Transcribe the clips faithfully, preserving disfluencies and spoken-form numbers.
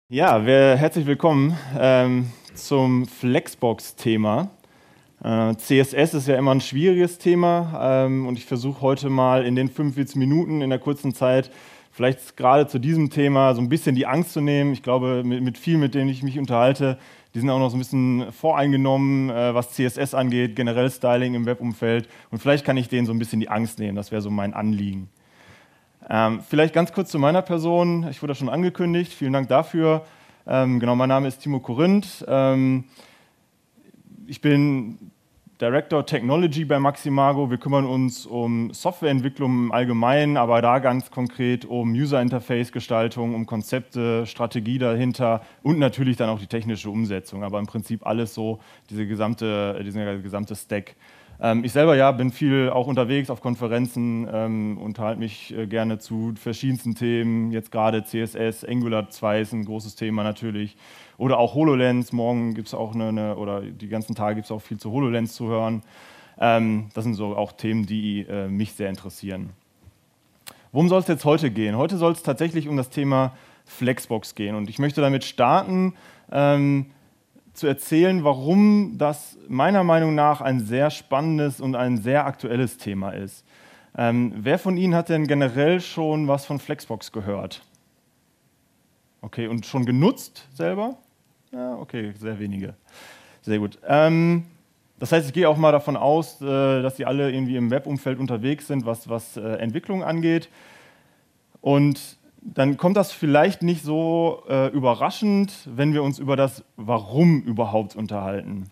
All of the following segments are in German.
Ja, wir, herzlich willkommen ähm, zum Flexbox-Thema. Äh, C S S ist ja immer ein schwieriges Thema ähm, und ich versuche heute mal in den fünfundvierzig Minuten in der kurzen Zeit vielleicht gerade zu diesem Thema so ein bisschen die Angst zu nehmen. Ich glaube, mit, mit vielen, mit denen ich mich unterhalte, die sind auch noch so ein bisschen voreingenommen, äh, was C S S angeht, generell Styling im Webumfeld, und vielleicht kann ich denen so ein bisschen die Angst nehmen. Das wäre so mein Anliegen. Ähm, vielleicht ganz kurz zu meiner Person. Ich wurde schon angekündigt. Vielen Dank dafür. Ähm, genau, mein Name ist Timo Korinth. Ähm, ich bin Director Technology bei Maximago. Wir kümmern uns um Softwareentwicklung im Allgemeinen, aber da ganz konkret um User-Interface-Gestaltung, um Konzepte, Strategie dahinter und natürlich dann auch die technische Umsetzung. Aber im Prinzip alles so, diese gesamte, dieser gesamte Stack. Ähm, ich selber ja, bin viel auch unterwegs auf Konferenzen, ähm, unterhalte mich äh, gerne zu verschiedensten Themen. Jetzt gerade C S S, Angular zwei ist ein großes Thema natürlich. Oder auch HoloLens. Morgen gibt es auch eine, eine, oder die ganzen Tage gibt es auch viel zu HoloLens zu hören. Ähm, das sind so auch Themen, die äh, mich sehr interessieren. Worum soll es jetzt heute gehen? Heute soll es tatsächlich um das Thema Flexbox gehen. Und ich möchte damit starten, ähm, zu erzählen, warum das meiner Meinung nach ein sehr spannendes und ein sehr aktuelles Thema ist. Ähm, wer von Ihnen hat denn generell schon was von Flexbox gehört? Okay, und schon genutzt selber? Ja, okay, sehr wenige. Sehr gut. Ähm, das heißt, ich gehe auch mal davon aus, äh, dass Sie alle irgendwie im Webumfeld unterwegs sind, was, was äh, Entwicklung angeht. Und dann kommt das vielleicht nicht so äh, überraschend, wenn wir uns über das Warum überhaupt unterhalten.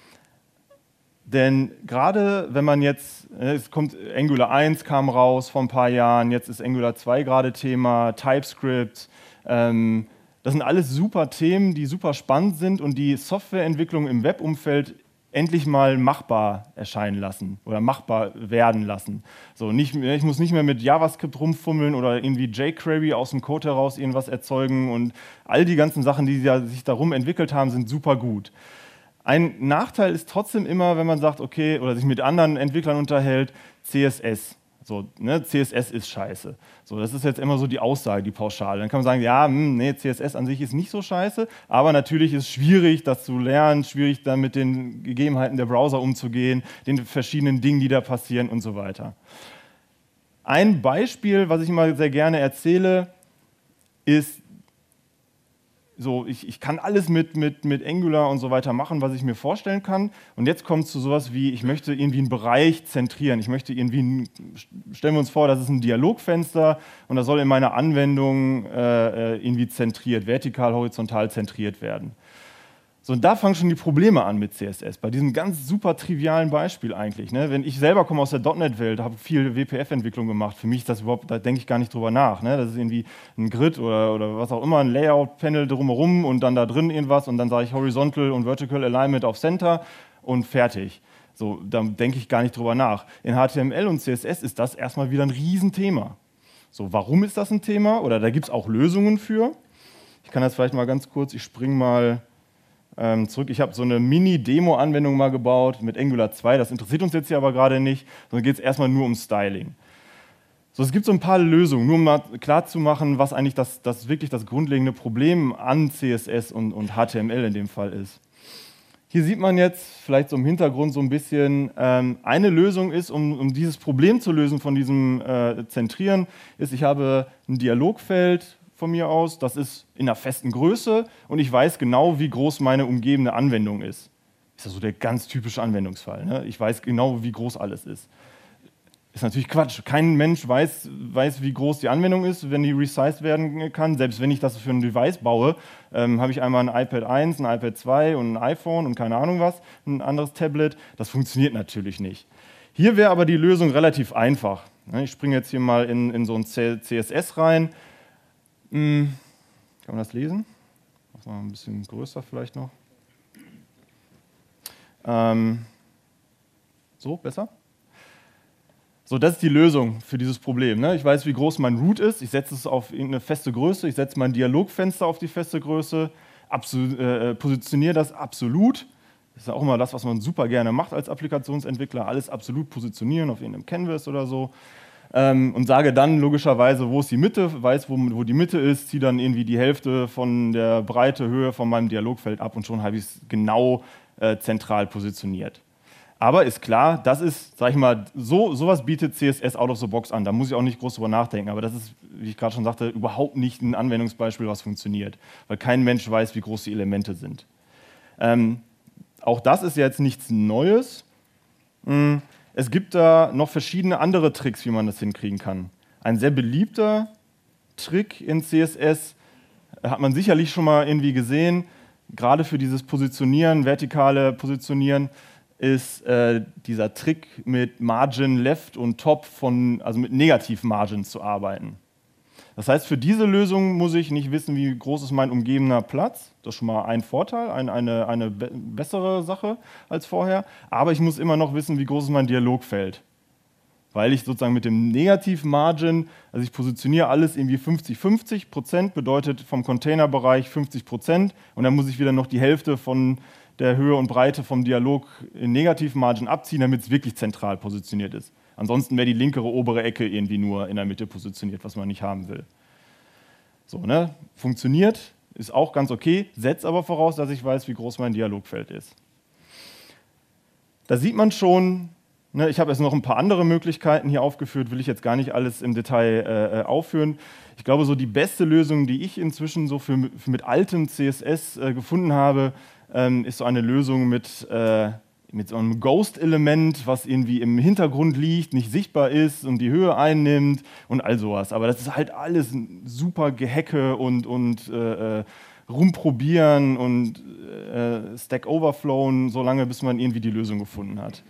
Denn gerade wenn man jetzt, äh, es kommt, Angular eins kam raus vor ein paar Jahren, jetzt ist Angular zwei gerade Thema, TypeScript, ähm, das sind alles super Themen, die super spannend sind und die Softwareentwicklung im Webumfeld endlich mal machbar erscheinen lassen oder machbar werden lassen. So, nicht, ich muss nicht mehr mit JavaScript rumfummeln oder irgendwie jQuery aus dem Code heraus irgendwas erzeugen, und all die ganzen Sachen, die sich darum entwickelt haben, sind super gut. Ein Nachteil ist trotzdem immer, wenn man sagt, okay, oder sich mit anderen Entwicklern unterhält, C S S. So, ne, C S S ist scheiße. So, das ist jetzt immer so die Aussage, die Pauschale. Dann kann man sagen, ja, hm, nee, C S S an sich ist nicht so scheiße, aber natürlich ist es schwierig, das zu lernen, schwierig dann mit den Gegebenheiten der Browser umzugehen, den verschiedenen Dingen, die da passieren und so weiter. Ein Beispiel, was ich immer sehr gerne erzähle, ist, so, ich, ich kann alles mit, mit, mit Angular und so weiter machen, was ich mir vorstellen kann. Und jetzt kommt es zu sowas wie, ich möchte irgendwie einen Bereich zentrieren. Ich möchte irgendwie, ein, stellen wir uns vor, das ist ein Dialogfenster und das soll in meiner Anwendung äh, irgendwie zentriert, vertikal, horizontal zentriert werden. So, und da fangen schon die Probleme an mit C S S, bei diesem ganz super trivialen Beispiel eigentlich. Ne? Wenn ich selber komme aus der .N E T-Welt, habe viel W P F-Entwicklung gemacht, für mich ist das überhaupt, da denke ich gar nicht drüber nach. Ne? Das ist irgendwie ein Grid oder, oder was auch immer, ein Layout-Panel drumherum und dann da drin irgendwas und dann sage ich Horizontal und Vertical Alignment auf Center und fertig. So, da denke ich gar nicht drüber nach. In H T M L und C S S ist das erstmal wieder ein Riesenthema. So, warum ist das ein Thema? Oder da gibt es auch Lösungen für. Ich kann das vielleicht mal ganz kurz, ich springe mal zurück. Ich habe so eine Mini-Demo-Anwendung mal gebaut mit Angular zwei, das interessiert uns jetzt hier aber gerade nicht, sondern geht es erstmal nur um Styling. So, es gibt so ein paar Lösungen, nur um mal klarzumachen, was eigentlich das, das wirklich das grundlegende Problem an C S S und, und H T M L in dem Fall ist. Hier sieht man jetzt vielleicht so im Hintergrund so ein bisschen, ähm, eine Lösung ist, um, um dieses Problem zu lösen von diesem äh, Zentrieren, ist, ich habe ein Dialogfeld von mir aus, das ist in einer festen Größe und ich weiß genau, wie groß meine umgebende Anwendung ist. Ist ja so der ganz typische Anwendungsfall. Ne? Ich weiß genau, wie groß alles ist. Ist natürlich Quatsch. Kein Mensch weiß, weiß, wie groß die Anwendung ist, wenn die resized werden kann. Selbst wenn ich das für ein Device baue, ähm, habe ich einmal ein iPad eins, ein iPad zwei und ein iPhone und keine Ahnung was, ein anderes Tablet. Das funktioniert natürlich nicht. Hier wäre aber die Lösung relativ einfach. Ich springe jetzt hier mal in, in so ein C S S rein. Kann man das lesen? Mach mal ein bisschen größer vielleicht noch. Ähm, so, besser? So, das ist die Lösung für dieses Problem. Ne? Ich weiß, wie groß mein Root ist. Ich setze es auf eine feste Größe. Ich setze mein Dialogfenster auf die feste Größe. Absol- äh, positioniere das absolut. Das ist ja auch immer das, was man super gerne macht als Applikationsentwickler. Alles absolut positionieren auf irgendeinem Canvas oder so. ähm, und sage dann logischerweise, wo ist die Mitte, weiß, wo, wo die Mitte ist, ziehe dann irgendwie die Hälfte von der Breite, Höhe von meinem Dialogfeld ab und schon habe ich es genau äh, zentral positioniert. Aber ist klar, das ist, sag ich mal, so sowas bietet C S S out of the box an. Da muss ich auch nicht groß drüber nachdenken. Aber das ist, wie ich gerade schon sagte, überhaupt nicht ein Anwendungsbeispiel, was funktioniert. Weil kein Mensch weiß, wie groß die Elemente sind. Ähm, auch das ist jetzt nichts Neues. Es gibt da noch verschiedene andere Tricks, wie man das hinkriegen kann. Ein sehr beliebter Trick in C S S hat man sicherlich schon mal irgendwie gesehen, gerade für dieses Positionieren, vertikale Positionieren, ist äh, dieser Trick mit Margin Left und Top von, also mit Negativ-Margins zu arbeiten. Das heißt, für diese Lösung muss ich nicht wissen, wie groß ist mein umgebener Platz. Das ist schon mal ein Vorteil, ein, eine, eine be- bessere Sache als vorher. Aber ich muss immer noch wissen, wie groß ist mein Dialogfeld. Weil ich sozusagen mit dem Negativ-Margin, also ich positioniere alles irgendwie fünfzig fünfzig Prozent, bedeutet vom Containerbereich fünfzig Prozent und dann muss ich wieder noch die Hälfte von der Höhe und Breite vom Dialog in Negativ-Margin abziehen, damit es wirklich zentral positioniert ist. Ansonsten wäre die linkere obere Ecke irgendwie nur in der Mitte positioniert, was man nicht haben will. So, ne? Funktioniert, ist auch ganz okay, setzt aber voraus, dass ich weiß, wie groß mein Dialogfeld ist. Da sieht man schon, ne, ich habe jetzt noch ein paar andere Möglichkeiten hier aufgeführt, will ich jetzt gar nicht alles im Detail äh, aufführen. Ich glaube, so die beste Lösung, die ich inzwischen so für, für mit altem C S S äh, gefunden habe, ähm, ist so eine Lösung mit, äh, mit so einem Ghost-Element, was irgendwie im Hintergrund liegt, nicht sichtbar ist und die Höhe einnimmt und all sowas. Aber das ist halt alles ein super Gehacke und, und äh, rumprobieren und äh, Stack Overflowen, so lange, bis man irgendwie die Lösung gefunden hat.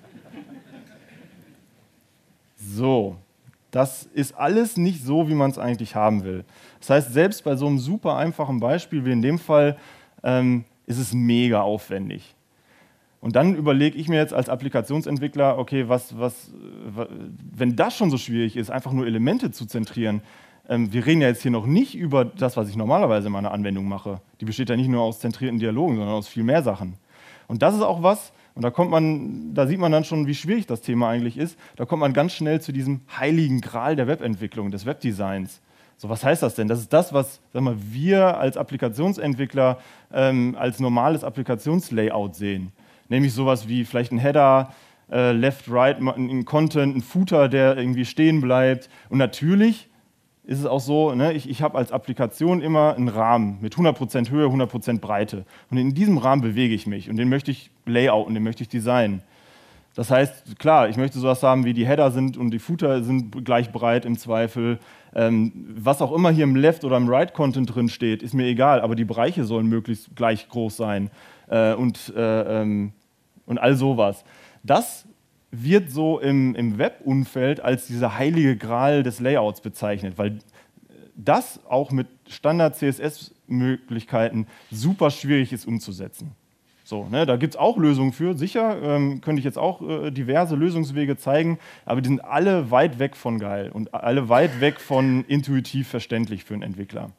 So, das ist alles nicht so, wie man es eigentlich haben will. Das heißt, selbst bei so einem super einfachen Beispiel wie in dem Fall ähm, ist es mega aufwendig. Und dann überlege ich mir jetzt als Applikationsentwickler, okay, was, was, wenn das schon so schwierig ist, einfach nur Elemente zu zentrieren, ähm, wir reden ja jetzt hier noch nicht über das, was ich normalerweise in meiner Anwendung mache. Die besteht ja nicht nur aus zentrierten Dialogen, sondern aus viel mehr Sachen. Und das ist auch was, und da kommt man, da sieht man dann schon, wie schwierig das Thema eigentlich ist, da kommt man ganz schnell zu diesem heiligen Gral der Webentwicklung, des Webdesigns. So, was heißt das denn? Das ist das, was sag mal, wir als Applikationsentwickler ähm, als normales Applikationslayout sehen. Nämlich sowas wie vielleicht ein Header, äh, Left, Right, ein Content, ein Footer, der irgendwie stehen bleibt. Und natürlich ist es auch so, ne, ich, ich habe als Applikation immer einen Rahmen mit hundert Prozent Höhe, hundert Prozent Breite. Und in diesem Rahmen bewege ich mich und den möchte ich layouten, den möchte ich designen. Das heißt, klar, ich möchte sowas haben wie die Header sind und die Footer sind gleich breit im Zweifel. Ähm, was auch immer hier im Left- oder im Right-Content drin steht, ist mir egal, aber die Bereiche sollen möglichst gleich groß sein äh, und, äh, ähm, und all sowas. Das wird so im, im Web-Umfeld als dieser heilige Gral des Layouts bezeichnet, weil das auch mit Standard-C S S-Möglichkeiten super schwierig ist umzusetzen. So, ne, da gibt es auch Lösungen für, sicher, ähm, könnte ich jetzt auch äh, diverse Lösungswege zeigen, aber die sind alle weit weg von geil und alle weit weg von intuitiv verständlich für einen Entwickler.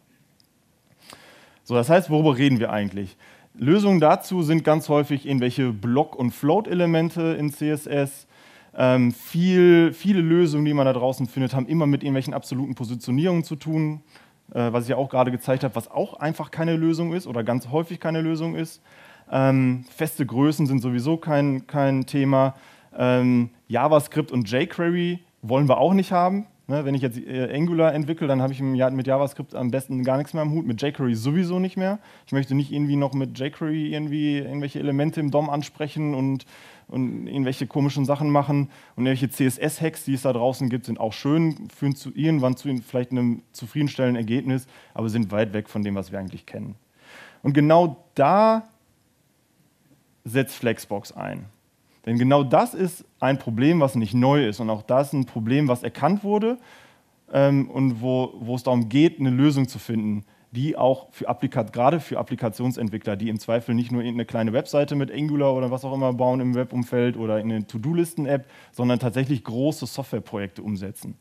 So, das heißt, worüber reden wir eigentlich? Lösungen dazu sind ganz häufig irgendwelche Block- und Float-Elemente in C S S. Ähm, viel, viele Lösungen, die man da draußen findet, haben immer mit irgendwelchen absoluten Positionierungen zu tun, äh, was ich ja auch gerade gezeigt habe, was auch einfach keine Lösung ist oder ganz häufig keine Lösung ist. Ähm, feste Größen sind sowieso kein, kein Thema. Ähm, JavaScript und jQuery wollen wir auch nicht haben. Ne, wenn ich jetzt äh, Angular entwickle, dann habe ich mit JavaScript am besten gar nichts mehr am Hut, mit jQuery sowieso nicht mehr. Ich möchte nicht irgendwie noch mit jQuery irgendwie irgendwelche Elemente im D O M ansprechen und, und irgendwelche komischen Sachen machen. Und irgendwelche C S S-Hacks, die es da draußen gibt, sind auch schön, führen zu irgendwann zu vielleicht einem zufriedenstellenden Ergebnis, aber sind weit weg von dem, was wir eigentlich kennen. Und genau da setzt Flexbox ein. Denn genau das ist ein Problem, was nicht neu ist. Und auch das ist ein Problem, was erkannt wurde ähm, und wo, wo es darum geht, eine Lösung zu finden, die auch für Applikat, gerade für Applikationsentwickler, die im Zweifel nicht nur irgendeine kleine Webseite mit Angular oder was auch immer bauen im Webumfeld oder in eine To-Do-Listen-App, sondern tatsächlich große Softwareprojekte umsetzen.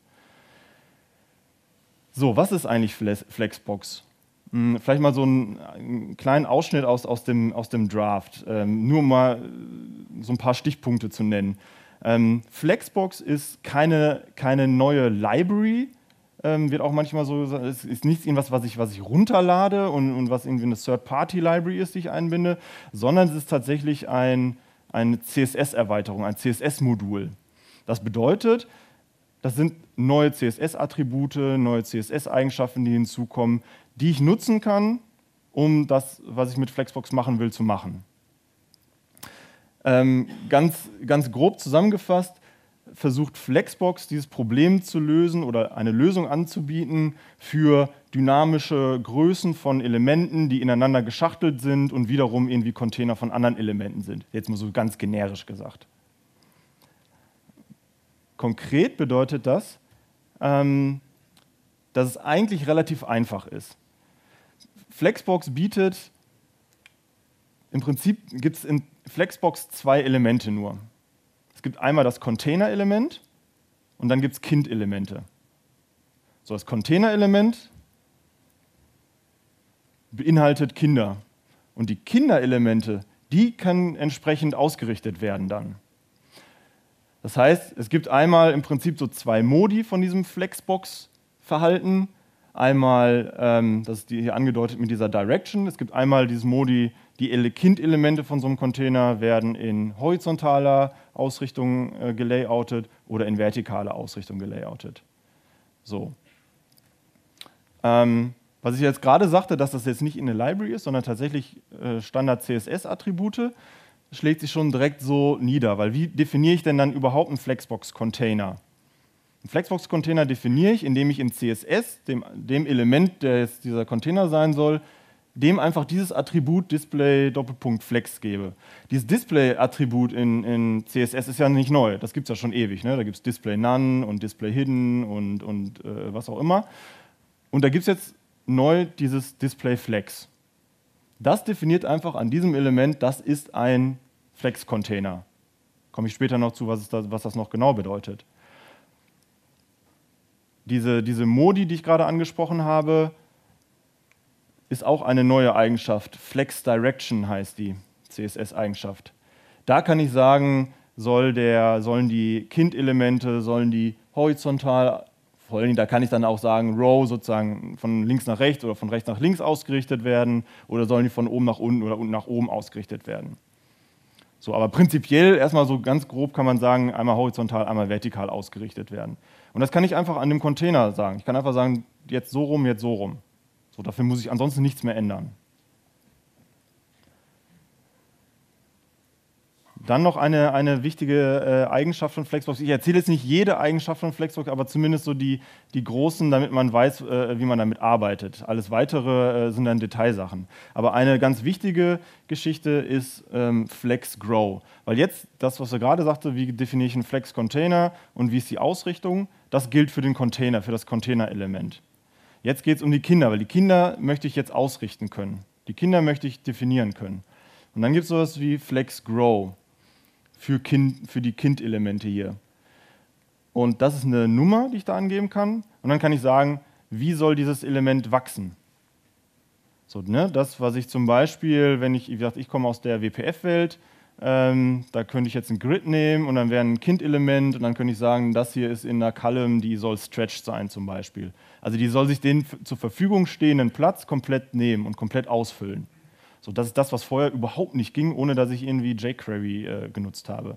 So, was ist eigentlich Flexbox? Vielleicht mal so einen, einen kleinen Ausschnitt aus, aus, dem, aus dem Draft, ähm, nur mal so ein paar Stichpunkte zu nennen. Ähm, Flexbox ist keine, keine neue Library, ähm, wird auch manchmal so gesagt, es ist nicht irgendwas, was ich, was ich runterlade und, und was irgendwie eine Third-Party-Library ist, die ich einbinde, sondern es ist tatsächlich ein, eine C S S-Erweiterung, ein C S S-Modul. Das bedeutet, das sind neue C S S-Attribute, neue C S S-Eigenschaften, die hinzukommen, die ich nutzen kann, um das, was ich mit Flexbox machen will, zu machen. Ähm, ganz, ganz grob zusammengefasst, versucht Flexbox dieses Problem zu lösen oder eine Lösung anzubieten für dynamische Größen von Elementen, die ineinander geschachtelt sind und wiederum irgendwie Container von anderen Elementen sind. Jetzt mal so ganz generisch gesagt. Konkret bedeutet das, ähm, dass es eigentlich relativ einfach ist. Flexbox bietet, im Prinzip gibt es in Flexbox zwei Elemente nur. Es gibt einmal das Container-Element und dann gibt es Kind-Elemente. So, das Container-Element beinhaltet Kinder. Und die Kinderelemente, die können entsprechend ausgerichtet werden dann. Das heißt, es gibt einmal im Prinzip so zwei Modi von diesem Flexbox-Verhalten. Einmal, ähm, das ist hier angedeutet mit dieser Direction, es gibt einmal dieses Modi, die Kind-Elemente von so einem Container werden in horizontaler Ausrichtung äh, gelayoutet oder in vertikaler Ausrichtung gelayoutet. So. Ähm, was ich jetzt gerade sagte, dass das jetzt nicht in eine Library ist, sondern tatsächlich äh, Standard-C S S-Attribute, schlägt sich schon direkt so nieder, weil wie definiere ich denn dann überhaupt einen Flexbox-Container? Einen Flexbox-Container definiere ich, indem ich in C S S, dem, dem Element, der jetzt dieser Container sein soll, dem einfach dieses Attribut Display Doppelpunkt Flex gebe. Dieses Display-Attribut in, in C S S ist ja nicht neu, das gibt es ja schon ewig. Ne? Da gibt es Display None und Display Hidden und, und äh, was auch immer. Und da gibt es jetzt neu dieses Display Flex. Das definiert einfach an diesem Element, das ist ein Flex-Container. Komme ich später noch zu, was, ist das, was das noch genau bedeutet. Diese, diese Modi, die ich gerade angesprochen habe, ist auch eine neue Eigenschaft. Flex Direction heißt die C S S-Eigenschaft. Da kann ich sagen, soll der, sollen die Kind-Elemente, sollen die horizontal, vor allem da kann ich dann auch sagen, Row sozusagen von links nach rechts oder von rechts nach links ausgerichtet werden oder sollen die von oben nach unten oder unten nach oben ausgerichtet werden. So, aber prinzipiell erstmal so ganz grob kann man sagen, einmal horizontal, einmal vertikal ausgerichtet werden. Und das kann ich einfach an dem Container sagen. Ich kann einfach sagen, jetzt so rum, jetzt so rum. So, dafür muss ich ansonsten nichts mehr ändern. Dann noch eine, eine wichtige äh, Eigenschaft von Flexbox. Ich erzähle jetzt nicht jede Eigenschaft von Flexbox, aber zumindest so die, die großen, damit man weiß, äh, wie man damit arbeitet. Alles Weitere äh, sind dann Detailsachen. Aber eine ganz wichtige Geschichte ist ähm, Flex Grow. Weil jetzt, das, was er gerade sagte, wie definiere ich einen Flex-Container und wie ist die Ausrichtung, das gilt für den Container, für das Container-Element. Jetzt geht es um die Kinder, weil die Kinder möchte ich jetzt ausrichten können. Die Kinder möchte ich definieren können. Und dann gibt es sowas wie Flex Grow. Für, kind, für die Kind-Elemente hier. Und das ist eine Nummer, die ich da angeben kann. Und dann kann ich sagen, wie soll dieses Element wachsen? So, ne, das, was ich zum Beispiel, wenn ich, wie gesagt, ich komme aus der W P F-Welt, ähm, da könnte ich jetzt ein Grid nehmen und dann wäre ein Kind-Element und dann könnte ich sagen, das hier ist in einer Column, die soll stretched sein zum Beispiel. Also die soll sich den zur Verfügung stehenden Platz komplett nehmen und komplett ausfüllen. So, das ist das, was vorher überhaupt nicht ging, ohne dass ich irgendwie jQuery äh, genutzt habe.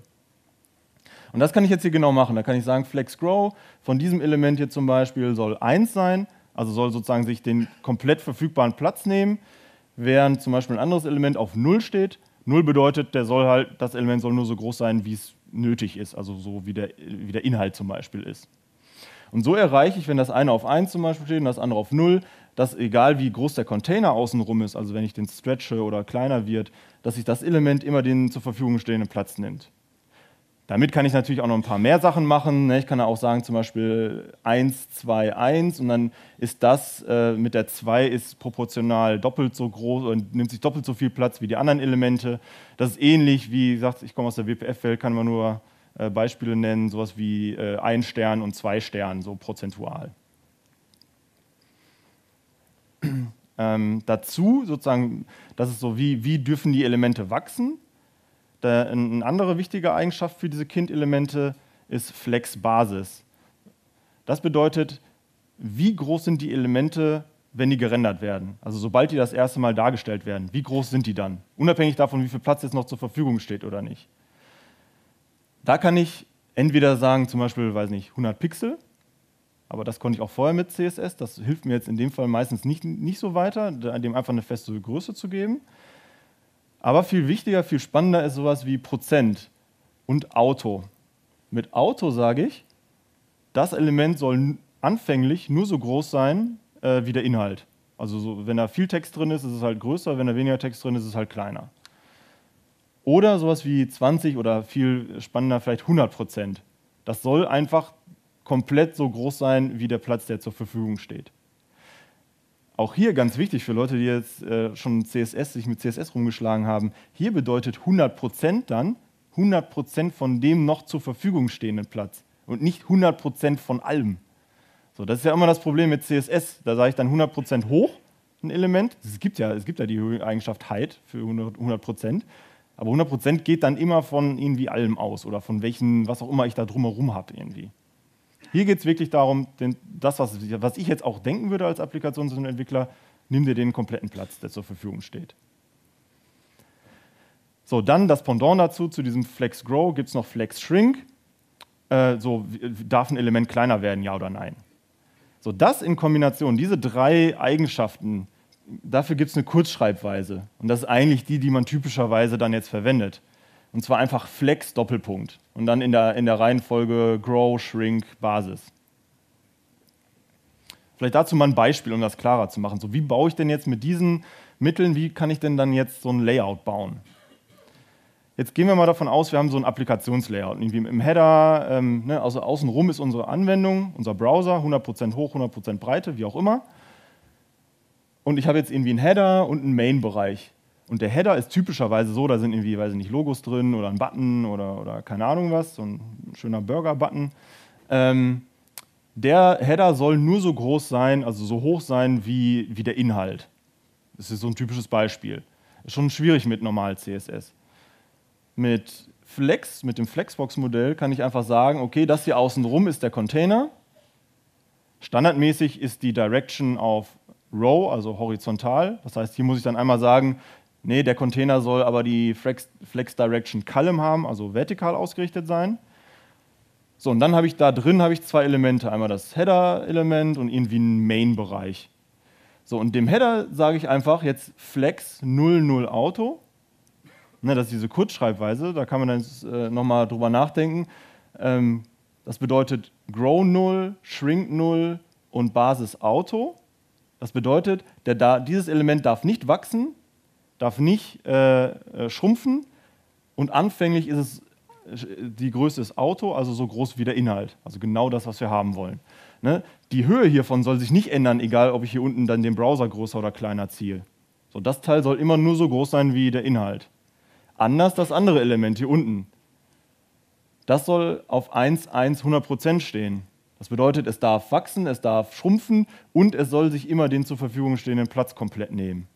Und das kann ich jetzt hier genau machen. Da kann ich sagen, Flex Grow von diesem Element hier zum Beispiel soll eins sein, also soll sozusagen sich den komplett verfügbaren Platz nehmen, während zum Beispiel ein anderes Element auf null steht. null bedeutet, der soll halt, das Element soll nur so groß sein, wie es nötig ist, also so wie der, wie der Inhalt zum Beispiel ist. Und so erreiche ich, wenn das eine auf eins zum Beispiel steht und das andere auf null, dass egal wie groß der Container außenrum ist, also wenn ich den stretche oder kleiner wird, dass sich das Element immer den zur Verfügung stehenden Platz nimmt. Damit kann ich natürlich auch noch ein paar mehr Sachen machen. Ich kann auch sagen zum Beispiel eins, zwei, eins und dann ist das äh, mit der zwei ist proportional doppelt so groß und nimmt sich doppelt so viel Platz wie die anderen Elemente. Das ist ähnlich wie, gesagt, ich komme aus der W P F-Welt, kann man nur äh, Beispiele nennen, sowas wie äh, ein Stern und zwei Stern, so prozentual. Ähm, dazu sozusagen, das ist so, wie, wie dürfen die Elemente wachsen? Der, eine andere wichtige Eigenschaft für diese Kind-Elemente ist Flex-Basis. Das bedeutet, wie groß sind die Elemente, wenn die gerendert werden? Also sobald die das erste Mal dargestellt werden, wie groß sind die dann? Unabhängig davon, wie viel Platz jetzt noch zur Verfügung steht oder nicht. Da kann ich entweder sagen, zum Beispiel, weiß nicht, hundert Pixel, aber das konnte ich auch vorher mit C S S, das hilft mir jetzt in dem Fall meistens nicht, nicht so weiter, dem einfach eine feste Größe zu geben. Aber viel wichtiger, viel spannender ist sowas wie Prozent und Auto. Mit Auto sage ich, das Element soll anfänglich nur so groß sein äh, wie der Inhalt. Also so, wenn da viel Text drin ist, ist es halt größer, wenn da weniger Text drin ist, ist es halt kleiner. Oder sowas wie zwanzig oder viel spannender vielleicht hundert Prozent. Das soll einfach komplett so groß sein, wie der Platz, der zur Verfügung steht. Auch hier ganz wichtig für Leute, die jetzt äh, schon C S S, sich mit C S S rumgeschlagen haben, hier bedeutet hundert Prozent dann hundert Prozent von dem noch zur Verfügung stehenden Platz und nicht hundert Prozent von allem. So, das ist ja immer das Problem mit C S S, da sage ich dann hundert Prozent hoch, ein Element, es gibt ja, es gibt ja die Eigenschaft Height für hundert Prozent, aber hundert Prozent geht dann immer von irgendwie allem aus oder von welchen, was auch immer ich da drumherum habe irgendwie. Hier geht es wirklich darum, denn das, was, was ich jetzt auch denken würde als Applikationsentwickler, nimm dir den kompletten Platz, der zur Verfügung steht. So, dann das Pendant dazu, zu diesem Flex Grow gibt es noch Flex Shrink. Äh, so, darf ein Element kleiner werden, ja oder nein? So, das in Kombination, diese drei Eigenschaften, dafür gibt es eine Kurzschreibweise. Und das ist eigentlich die, die man typischerweise dann jetzt verwendet. Und zwar einfach Flex Doppelpunkt und dann in der, in der Reihenfolge Grow, Shrink, Basis. Vielleicht dazu mal ein Beispiel, um das klarer zu machen. So, wie baue ich denn jetzt mit diesen Mitteln, wie kann ich denn dann jetzt so ein Layout bauen? Jetzt gehen wir mal davon aus, wir haben so ein Applikationslayout. Irgendwie im Header, ähm, ne, also außenrum ist unsere Anwendung, unser Browser, hundert Prozent hoch, hundert Prozent Breite, wie auch immer. Und ich habe jetzt irgendwie einen Header und einen Main-Bereich. Und der Header ist typischerweise so, da sind irgendwie, weiß ich nicht, Logos drin oder ein Button oder, oder keine Ahnung was, so ein schöner Burger-Button. Ähm, der Header soll nur so groß sein, also so hoch sein wie, wie der Inhalt. Das ist so ein typisches Beispiel. Ist schon schwierig mit normal C S S. Mit Flex, mit dem Flexbox-Modell kann ich einfach sagen, okay, das hier außenrum ist der Container. Standardmäßig ist die Direction auf Row, also horizontal. Das heißt, hier muss ich dann einmal sagen, nee, der Container soll aber die Flex, Flex Direction Column haben, also vertikal ausgerichtet sein. So, und dann habe ich da drin habe ich zwei Elemente, einmal das Header-Element und irgendwie einen Main-Bereich. So, und dem Header sage ich einfach jetzt Flex null null Auto. Ne, das ist diese Kurzschreibweise, da kann man dann äh, nochmal drüber nachdenken. Ähm, das bedeutet Grow null, Shrink null und Basis Auto. Das bedeutet, der da, dieses Element darf nicht wachsen, darf nicht äh, äh, schrumpfen und anfänglich ist es, die Größe ist Auto, also so groß wie der Inhalt. Also genau das, was wir haben wollen. Ne? Die Höhe hiervon soll sich nicht ändern, egal ob ich hier unten dann den Browser größer oder kleiner ziehe. So, das Teil soll immer nur so groß sein wie der Inhalt. Anders das andere Element hier unten. Das soll auf eins, eins, hundert Prozent stehen. Das bedeutet, es darf wachsen, es darf schrumpfen und es soll sich immer den zur Verfügung stehenden Platz komplett nehmen.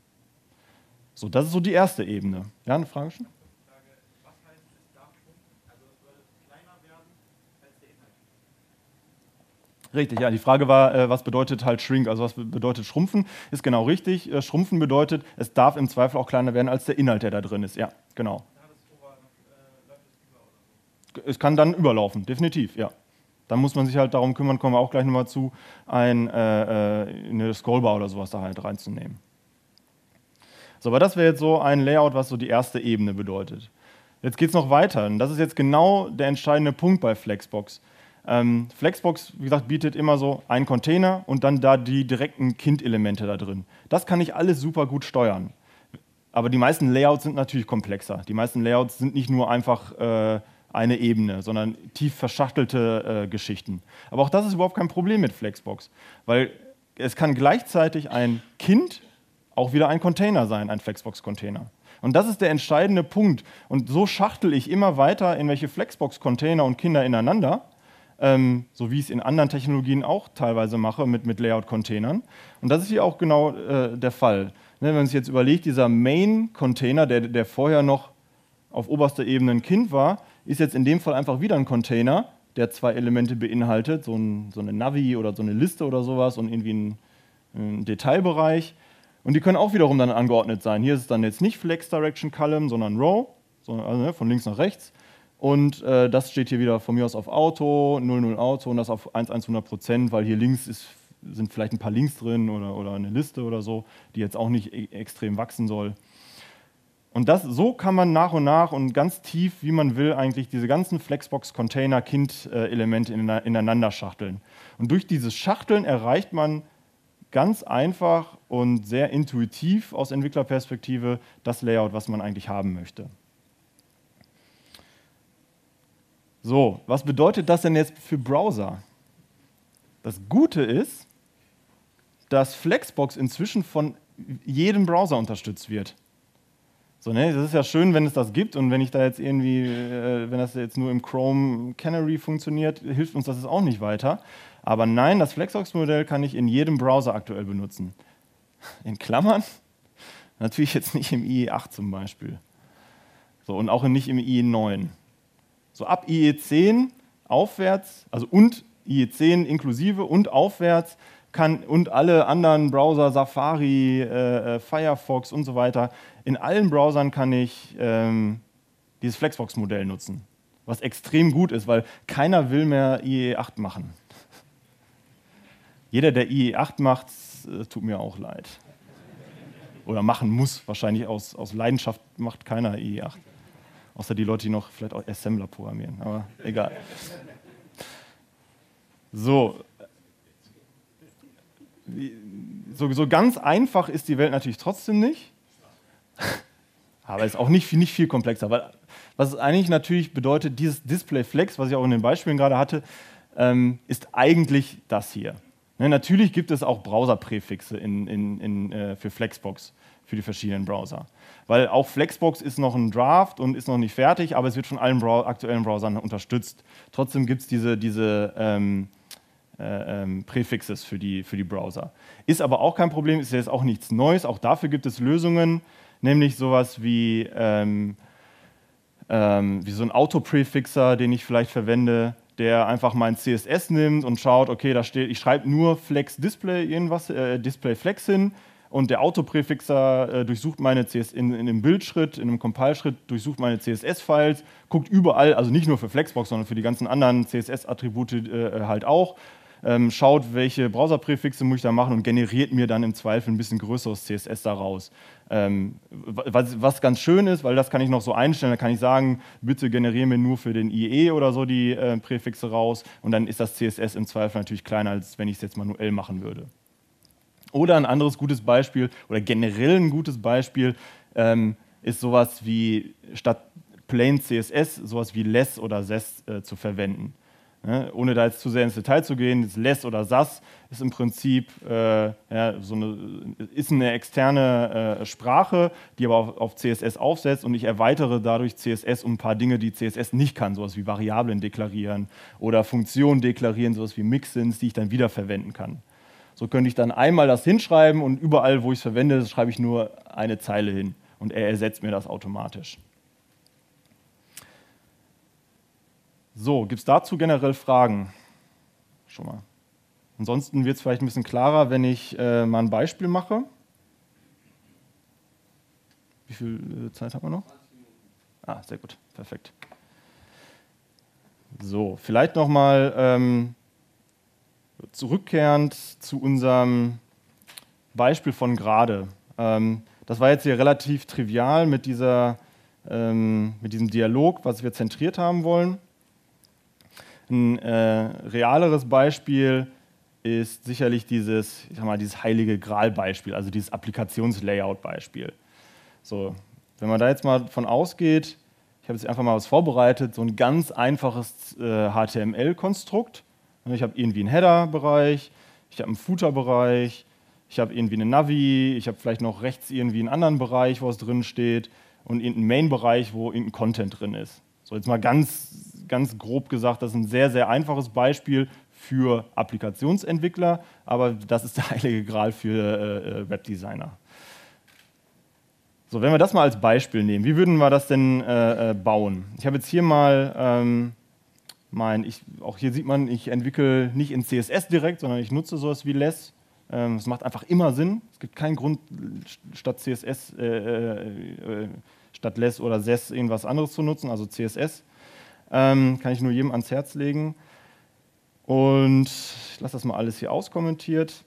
So, das ist so die erste Ebene. Ja, eine Frage schon? Was heißt, es darf schrumpfen? Also es soll kleiner werden als der Inhalt? Richtig, ja. Die Frage war, äh, was bedeutet halt Shrink, also was bedeutet Schrumpfen? Ist genau richtig. Äh, Schrumpfen bedeutet, es darf im Zweifel auch kleiner werden als der Inhalt, der da drin ist. Ja, genau. Es kann dann überlaufen, definitiv, ja. Dann muss man sich halt darum kümmern, kommen wir auch gleich nochmal zu, ein, äh, eine Scrollbar oder sowas da halt reinzunehmen. So, aber das wäre jetzt so ein Layout, was so die erste Ebene bedeutet. Jetzt geht es noch weiter und das ist jetzt genau der entscheidende Punkt bei Flexbox. Ähm, Flexbox, wie gesagt, bietet immer so einen Container und dann da die direkten Kind-Elemente da drin. Das kann ich alles super gut steuern. Aber die meisten Layouts sind natürlich komplexer. Die meisten Layouts sind nicht nur einfach äh, eine Ebene, sondern tief verschachtelte äh, Geschichten. Aber auch das ist überhaupt kein Problem mit Flexbox, weil es kann gleichzeitig ein Kind auch wieder ein Container sein, ein Flexbox-Container. Und das ist der entscheidende Punkt. Und so schachtel ich immer weiter in welche Flexbox-Container und Kinder ineinander, ähm, so wie ich es in anderen Technologien auch teilweise mache mit, mit Layout-Containern. Und das ist hier auch genau äh, der Fall. Ne, wenn man sich jetzt überlegt, dieser Main-Container, der, der vorher noch auf oberster Ebene ein Kind war, ist jetzt in dem Fall einfach wieder ein Container, der zwei Elemente beinhaltet, so, ein, so eine Navi oder so eine Liste oder sowas und irgendwie ein, ein Detailbereich. Und die können auch wiederum dann angeordnet sein. Hier ist es dann jetzt nicht Flex Direction Column, sondern Row, sondern, also, ne, von links nach rechts. Und äh, das steht hier wieder von mir aus auf Auto, null null Auto und das auf eins eins hundert Prozent, weil hier links ist, sind vielleicht ein paar Links drin oder, oder eine Liste oder so, die jetzt auch nicht e extrem wachsen soll. Und das, so kann man nach und nach und ganz tief, wie man will, eigentlich diese ganzen Flexbox-Container-Kind-Elemente ineinander schachteln. Und durch dieses Schachteln erreicht man ganz einfach und sehr intuitiv aus Entwicklerperspektive das Layout, was man eigentlich haben möchte. So, was bedeutet das denn jetzt für Browser? Das Gute ist, dass Flexbox inzwischen von jedem Browser unterstützt wird. So, ne, das ist ja schön, wenn es das gibt und wenn ich da jetzt irgendwie, äh, wenn das jetzt nur im Chrome Canary funktioniert, hilft uns das jetzt auch nicht weiter. Aber nein, das Flexbox-Modell kann ich in jedem Browser aktuell benutzen. In Klammern? Natürlich jetzt nicht im I E acht zum Beispiel. So, und auch nicht im I E neun. So ab I E zehn aufwärts, also und I E zehn inklusive und aufwärts, kann und alle anderen Browser, Safari, äh, Firefox und so weiter, in allen Browsern kann ich ähm, dieses Flexbox-Modell nutzen, was extrem gut ist, weil keiner will mehr I E acht machen. Jeder, der I E acht macht, äh, tut mir auch leid. Oder machen muss, wahrscheinlich aus, aus Leidenschaft macht keiner I E acht. Außer die Leute, die noch vielleicht auch Assembler programmieren, aber egal. So. So, so ganz einfach ist die Welt natürlich trotzdem nicht, aber ist auch nicht, nicht viel komplexer. Weil, was es eigentlich natürlich bedeutet, dieses Display Flex, was ich auch in den Beispielen gerade hatte, ähm, ist eigentlich das hier. Ne, natürlich gibt es auch Browserpräfixe in, in, in, äh, für Flexbox, für die verschiedenen Browser. Weil auch Flexbox ist noch ein Draft und ist noch nicht fertig, aber es wird von allen Brow- aktuellen Browsern unterstützt. Trotzdem gibt es diese, diese ähm, Äh, ähm, Präfixes für die, für die Browser. Ist aber auch kein Problem, ist jetzt auch nichts Neues, auch dafür gibt es Lösungen, nämlich sowas wie, ähm, ähm, wie so ein Autopräfixer, den ich vielleicht verwende, der einfach mein C S S nimmt und schaut, okay, da steht, ich schreibe nur Flex Display irgendwas, äh, Display Flex hin und der Autopräfixer äh, durchsucht meine C S S in, in einem Bildschritt, in einem Compile-Schritt, durchsucht meine C S S-Files, guckt überall, also nicht nur für Flexbox, sondern für die ganzen anderen C S S-Attribute äh, halt auch, Ähm, schaut, welche Browserpräfixe muss ich da machen und generiert mir dann im Zweifel ein bisschen größeres C S S daraus. Ähm, was, was ganz schön ist, weil das kann ich noch so einstellen, da kann ich sagen, bitte generiere mir nur für den I E oder so die äh, Präfixe raus und dann ist das C S S im Zweifel natürlich kleiner, als wenn ich es jetzt manuell machen würde. Oder ein anderes gutes Beispiel oder generell ein gutes Beispiel ähm, ist sowas wie statt Plain C S S sowas wie less oder sess äh, zu verwenden. Ne, ohne da jetzt zu sehr ins Detail zu gehen, das less oder sass ist im Prinzip äh, ja, so eine, ist eine externe äh, Sprache, die aber auf, auf C S S aufsetzt und ich erweitere dadurch C S S um ein paar Dinge, die C S S nicht kann, sowas wie Variablen deklarieren oder Funktionen deklarieren, sowas wie Mixins, die ich dann wieder verwenden kann. So könnte ich dann einmal das hinschreiben und überall, wo ich es verwende, schreibe ich nur eine Zeile hin und er ersetzt mir das automatisch. So, gibt es dazu generell Fragen? Schon mal. Ansonsten wird es vielleicht ein bisschen klarer, wenn ich äh, mal ein Beispiel mache. Wie viel äh, Zeit haben wir noch? Ah, sehr gut, perfekt. So, vielleicht nochmal ähm, zurückkehrend zu unserem Beispiel von gerade. Ähm, das war jetzt hier relativ trivial mit, dieser, ähm, mit diesem Dialog, was wir zentriert haben wollen. Ein äh, realeres Beispiel ist sicherlich dieses, ich sag mal, dieses heilige Gral-Beispiel, also dieses Applikations-Layout-Beispiel. So, wenn man da jetzt mal von ausgeht, ich habe jetzt einfach mal was vorbereitet, so ein ganz einfaches äh, H T M L-Konstrukt. Ich habe irgendwie einen Header-Bereich, ich habe einen Footer-Bereich, ich habe irgendwie eine Navi, ich habe vielleicht noch rechts irgendwie einen anderen Bereich, wo es drin steht und irgendeinen Main-Bereich, wo irgendein Content drin ist. So, jetzt mal ganz ganz grob gesagt, das ist ein sehr, sehr einfaches Beispiel für Applikationsentwickler, aber das ist der heilige Gral für äh, Webdesigner. So, wenn wir das mal als Beispiel nehmen, wie würden wir das denn äh, äh, bauen? Ich habe jetzt hier mal ähm, mein, ich, auch hier sieht man, ich entwickle nicht in C S S direkt, sondern ich nutze sowas wie Less. Ähm, das macht einfach immer Sinn. Es gibt keinen Grund, statt C S S, äh, äh, statt Less oder S E S irgendwas anderes zu nutzen, also C S S. Ähm, kann ich nur jedem ans Herz legen. Und ich lasse das mal alles hier auskommentiert.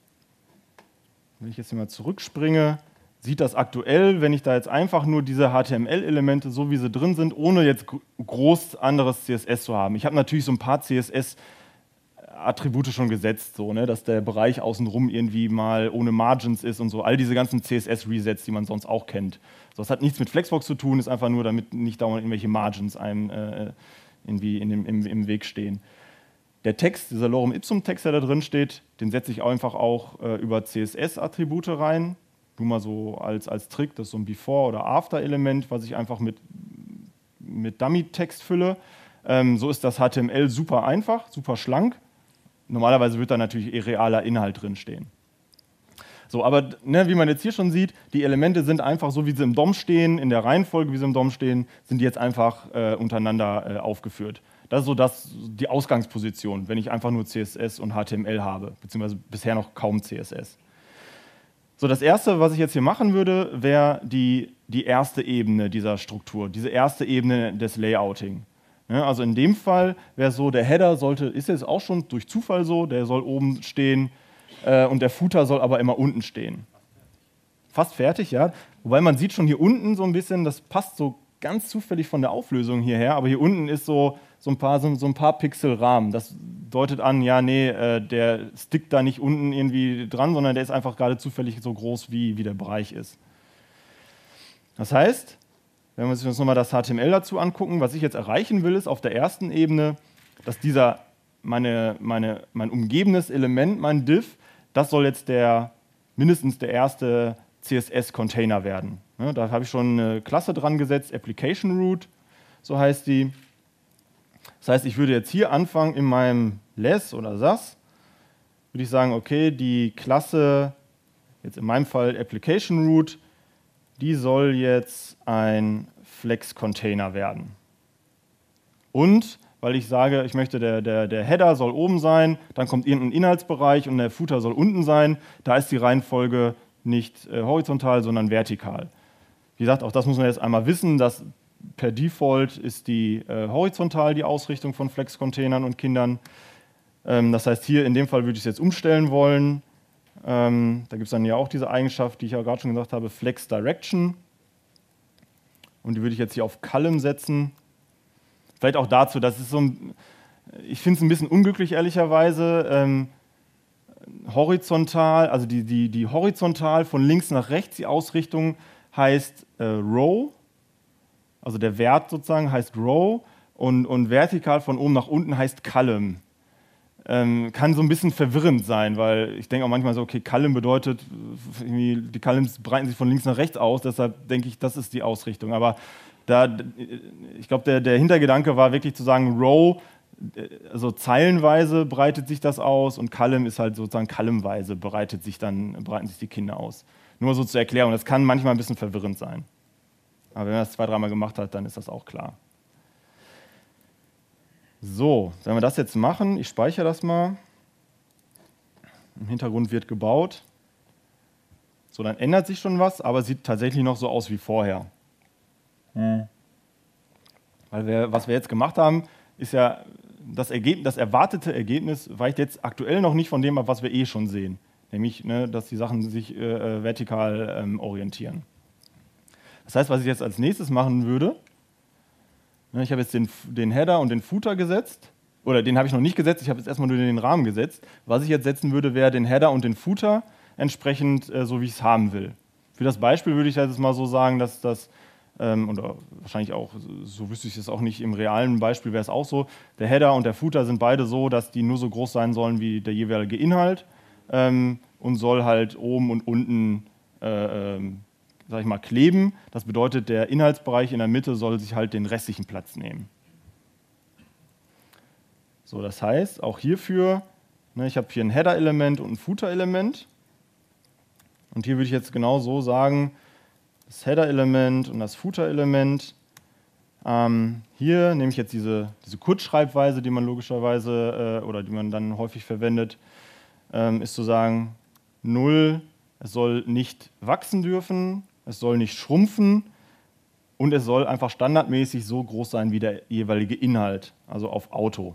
Wenn ich jetzt hier mal zurückspringe, sieht das aktuell, wenn ich da jetzt einfach nur diese H T M L-Elemente, so wie sie drin sind, ohne jetzt groß anderes C S S zu haben. Ich habe natürlich so ein paar C S S-Attribute schon gesetzt, so, ne, dass der Bereich außenrum irgendwie mal ohne Margins ist und so. All diese ganzen C S S-Resets, die man sonst auch kennt. So, das hat nichts mit Flexbox zu tun, ist einfach nur, damit nicht dauernd irgendwelche Margins einem äh, irgendwie in dem, im, im Weg stehen. Der Text, dieser Lorem Ipsum-Text, der da drin steht, den setze ich einfach auch äh, über C S S-Attribute rein. Nur mal so als, als Trick, das ist so ein Before- oder After-Element, was ich einfach mit, mit Dummy-Text fülle. Ähm, so ist das H T M L super einfach, super schlank. Normalerweise wird da natürlich eh realer Inhalt drin stehen. So, aber ne, wie man jetzt hier schon sieht, die Elemente sind einfach so, wie sie im D O M stehen, in der Reihenfolge, wie sie im D O M stehen, sind die jetzt einfach äh, untereinander äh, aufgeführt. Das ist so das, die Ausgangsposition, wenn ich einfach nur C S S und H T M L habe, beziehungsweise bisher noch kaum C S S. So, das Erste, was ich jetzt hier machen würde, wäre die, die erste Ebene dieser Struktur, diese erste Ebene des Layouting. Ja, also in dem Fall wäre so, der Header sollte, ist jetzt auch schon durch Zufall so, der soll oben stehen äh, und der Footer soll aber immer unten stehen. Fast fertig, ja. Wobei man sieht schon hier unten so ein bisschen, das passt so ganz zufällig von der Auflösung hierher, aber hier unten ist so, so, ein, paar, so, so ein paar Pixel Rahmen. Das deutet an, ja, nee, äh, der stickt da nicht unten irgendwie dran, sondern der ist einfach gerade zufällig so groß, wie, wie der Bereich ist. Das heißt, wenn wir uns jetzt nochmal das H T M L dazu angucken, was ich jetzt erreichen will, ist auf der ersten Ebene, dass dieser, meine, meine, mein umgebendes Element, mein Div, das soll jetzt der, mindestens der erste C S S-Container werden. Ja, da habe ich schon eine Klasse dran gesetzt, Application Root, so heißt die. Das heißt, ich würde jetzt hier anfangen in meinem Less oder S A S, würde ich sagen, okay, die Klasse, jetzt in meinem Fall Application Root, die soll jetzt ein Flex-Container werden. Und, weil ich sage, ich möchte, der, der, der Header soll oben sein, dann kommt irgendein Inhaltsbereich und der Footer soll unten sein, da ist die Reihenfolge nicht äh, horizontal, sondern vertikal. Wie gesagt, auch das muss man jetzt einmal wissen, dass per Default ist die äh, horizontal die Ausrichtung von Flex-Containern und Kindern. Ähm, das heißt, hier in dem Fall würde ich es jetzt umstellen wollen. Ähm, da gibt es dann ja auch diese Eigenschaft, die ich ja gerade schon gesagt habe, Flex Direction. Und die würde ich jetzt hier auf Column setzen. Vielleicht auch dazu, das ist so ein, ich finde es ein bisschen unglücklich, ehrlicherweise. Ähm, horizontal, also die, die, die horizontal von links nach rechts, die Ausrichtung heißt äh, Row. Also der Wert sozusagen heißt Row und, und vertikal von oben nach unten heißt Column. Ähm, kann so ein bisschen verwirrend sein, weil ich denke auch manchmal so, okay, Column bedeutet, irgendwie, die Columns breiten sich von links nach rechts aus, deshalb denke ich, das ist die Ausrichtung. Aber da, ich glaube, der, der Hintergedanke war wirklich zu sagen, Row, also zeilenweise breitet sich das aus und Column ist halt sozusagen columnweise breitet sich dann, breiten sich die Kinder aus. Nur so zur Erklärung, das kann manchmal ein bisschen verwirrend sein. Aber wenn man das zwei, dreimal gemacht hat, dann ist das auch klar. So, wenn wir das jetzt machen, ich speichere das mal. Im Hintergrund wird gebaut. So, dann ändert sich schon was, aber sieht tatsächlich noch so aus wie vorher. Hm. Weil wir, was wir jetzt gemacht haben, ist ja, das, Ergebnis, das erwartete Ergebnis weicht jetzt aktuell noch nicht von dem ab, was wir eh schon sehen. Nämlich, ne, dass die Sachen sich äh, vertikal ähm, orientieren. Das heißt, was ich jetzt als nächstes machen würde, ich habe jetzt den, den Header und den Footer gesetzt, oder den habe ich noch nicht gesetzt, ich habe jetzt erstmal nur den Rahmen gesetzt. Was ich jetzt setzen würde, wäre den Header und den Footer entsprechend äh, so, wie ich es haben will. Für das Beispiel würde ich jetzt mal so sagen, dass das, ähm, oder wahrscheinlich auch, so wüsste ich es auch nicht, im realen Beispiel wäre es auch so, der Header und der Footer sind beide so, dass die nur so groß sein sollen wie der jeweilige Inhalt ähm, und soll halt oben und unten äh, ähm, sag ich mal, kleben. Das bedeutet, der Inhaltsbereich in der Mitte soll sich halt den restlichen Platz nehmen. So, das heißt, auch hierfür, ne, ich habe hier ein Header-Element und ein Footer-Element. Und hier würde ich jetzt genau so sagen, das Header-Element und das Footer-Element. Ähm, hier nehme ich jetzt diese, diese Kurzschreibweise, die man logischerweise äh, oder die man dann häufig verwendet, ähm, ist zu sagen, null, es soll nicht wachsen dürfen, es soll nicht schrumpfen und es soll einfach standardmäßig so groß sein wie der jeweilige Inhalt, also auf Auto.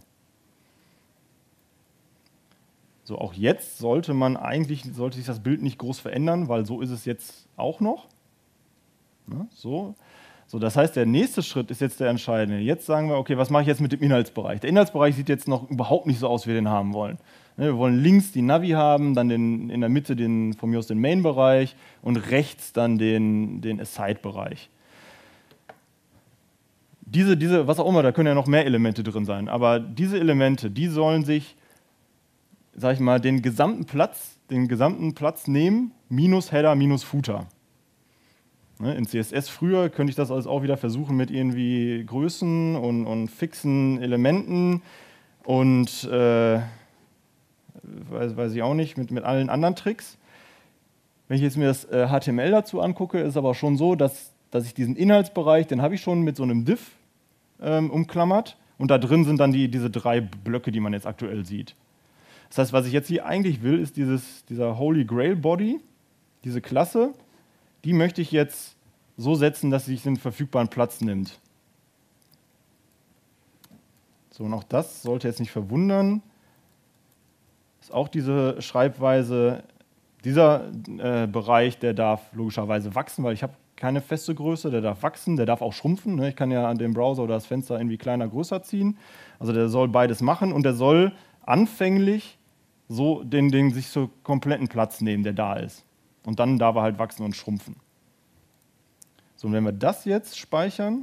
So, auch jetzt sollte man eigentlich, sollte sich das Bild nicht groß verändern, weil so ist es jetzt auch noch. Ne, so. So, das heißt, der nächste Schritt ist jetzt der entscheidende. Jetzt sagen wir, okay, was mache ich jetzt mit dem Inhaltsbereich? Der Inhaltsbereich sieht jetzt noch überhaupt nicht so aus, wie wir den haben wollen. Wir wollen links die Navi haben, dann den, in der Mitte den, von mir aus den Main-Bereich und rechts dann den, den Aside-Bereich. Diese, diese, was auch immer, da können ja noch mehr Elemente drin sein, aber diese Elemente, die sollen sich, sag ich mal, den gesamten Platz, den gesamten Platz nehmen, minus Header, minus Footer. In C S S früher könnte ich das alles auch wieder versuchen mit irgendwie Größen und, und fixen Elementen und äh, weiß, weiß ich auch nicht, mit, mit allen anderen Tricks. Wenn ich jetzt mir das äh, H T M L dazu angucke, ist aber schon so, dass, dass ich diesen Inhaltsbereich, den habe ich schon mit so einem Div ähm, umklammert und da drin sind dann die, diese drei Blöcke, die man jetzt aktuell sieht. Das heißt, was ich jetzt hier eigentlich will, ist dieses, dieser Holy Grail Body, diese Klasse, die möchte ich jetzt so setzen, dass sie sich den verfügbaren Platz nimmt. So, und auch das sollte jetzt nicht verwundern. Ist auch diese Schreibweise, dieser äh, Bereich, der darf logischerweise wachsen, weil ich habe keine feste Größe, der darf wachsen, der darf auch schrumpfen. Ne? Ich kann ja an dem Browser oder das Fenster irgendwie kleiner, größer ziehen. Also der soll beides machen und der soll anfänglich so den, den sich so kompletten Platz nehmen, der da ist. Und dann darf er halt wachsen und schrumpfen. So, und wenn wir das jetzt speichern,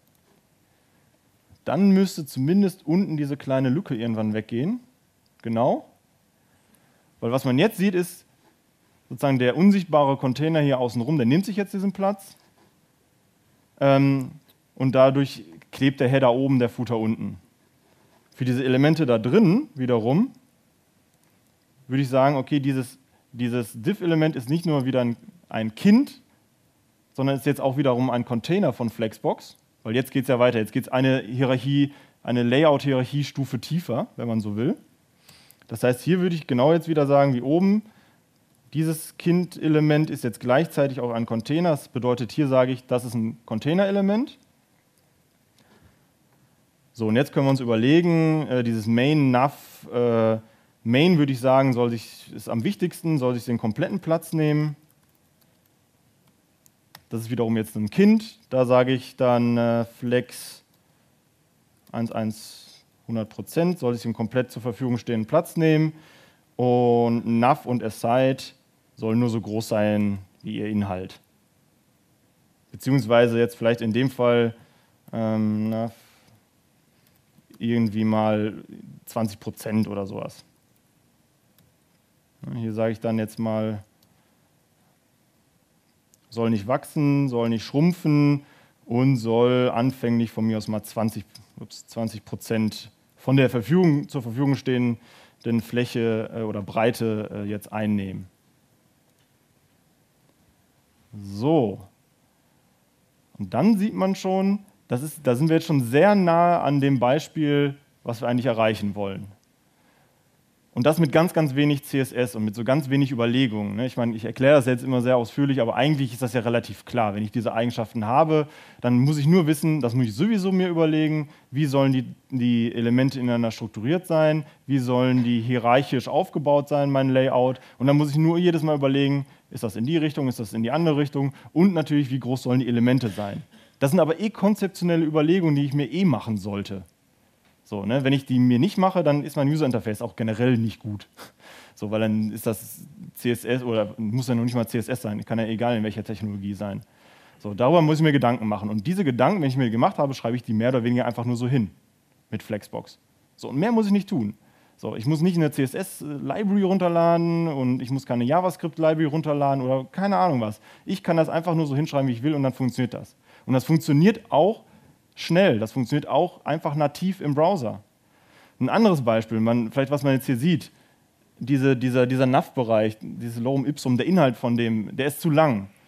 dann müsste zumindest unten diese kleine Lücke irgendwann weggehen. Genau. Weil was man jetzt sieht, ist sozusagen der unsichtbare Container hier außenrum, der nimmt sich jetzt diesen Platz. Ähm, und dadurch klebt der Header oben, der Footer unten. Für diese Elemente da drin wiederum würde ich sagen, okay, dieses Dieses Div-Element ist nicht nur wieder ein, ein Kind, sondern ist jetzt auch wiederum ein Container von Flexbox, weil jetzt geht es ja weiter. Jetzt geht es eine Hierarchie, eine Layout-Hierarchie-Stufe tiefer, wenn man so will. Das heißt, hier würde ich genau jetzt wieder sagen, wie oben, dieses Kind-Element ist jetzt gleichzeitig auch ein Container. Das bedeutet, hier sage ich, das ist ein Container-Element. So, und jetzt können wir uns überlegen, äh, dieses Main-Nav, äh, Main würde ich sagen, soll sich, ist am wichtigsten, soll sich den kompletten Platz nehmen. Das ist wiederum jetzt ein Kind. Da sage ich dann äh, Flex eins Punkt eins hundert Prozent soll sich den komplett zur Verfügung stehenden Platz nehmen. Und Nav und Aside soll nur so groß sein wie ihr Inhalt. Beziehungsweise jetzt vielleicht in dem Fall ähm, Nav irgendwie mal zwanzig Prozent oder sowas. Hier sage ich dann jetzt mal, soll nicht wachsen, soll nicht schrumpfen und soll anfänglich von mir aus mal zwanzig Prozent von der Verfügung, zur Verfügung stehenden Fläche äh, oder Breite äh, jetzt einnehmen. So. Und dann sieht man schon, das ist, da sind wir jetzt schon sehr nah an dem Beispiel, was wir eigentlich erreichen wollen. Und das mit ganz, ganz wenig C S S und mit so ganz wenig Überlegungen. Ich meine, ich erkläre das jetzt immer sehr ausführlich, aber eigentlich ist das ja relativ klar. Wenn ich diese Eigenschaften habe, dann muss ich nur wissen, das muss ich sowieso mir überlegen, wie sollen die, die Elemente ineinander strukturiert sein, wie sollen die hierarchisch aufgebaut sein, mein Layout. Und dann muss ich nur jedes Mal überlegen, ist das in die Richtung, ist das in die andere Richtung und natürlich, wie groß sollen die Elemente sein. Das sind aber eh konzeptionelle Überlegungen, die ich mir eh machen sollte. So, ne? Wenn ich die mir nicht mache, dann ist mein User-Interface auch generell nicht gut. So, weil dann ist das C S S oder muss ja noch nicht mal C S S sein, kann ja egal in welcher Technologie sein. So, darüber muss ich mir Gedanken machen. Und diese Gedanken, wenn ich mir die gemacht habe, schreibe ich die mehr oder weniger einfach nur so hin mit Flexbox. So, und mehr muss ich nicht tun. So, ich muss nicht eine C S S-Library runterladen und ich muss keine JavaScript-Library runterladen oder keine Ahnung was. Ich kann das einfach nur so hinschreiben, wie ich will und dann funktioniert das. Und das funktioniert auch schnell, das funktioniert auch einfach nativ im Browser. Ein anderes Beispiel, man, vielleicht was man jetzt hier sieht, diese, dieser, dieser Nav-Bereich, dieses Lorem Ipsum, der Inhalt von dem, der ist zu lang.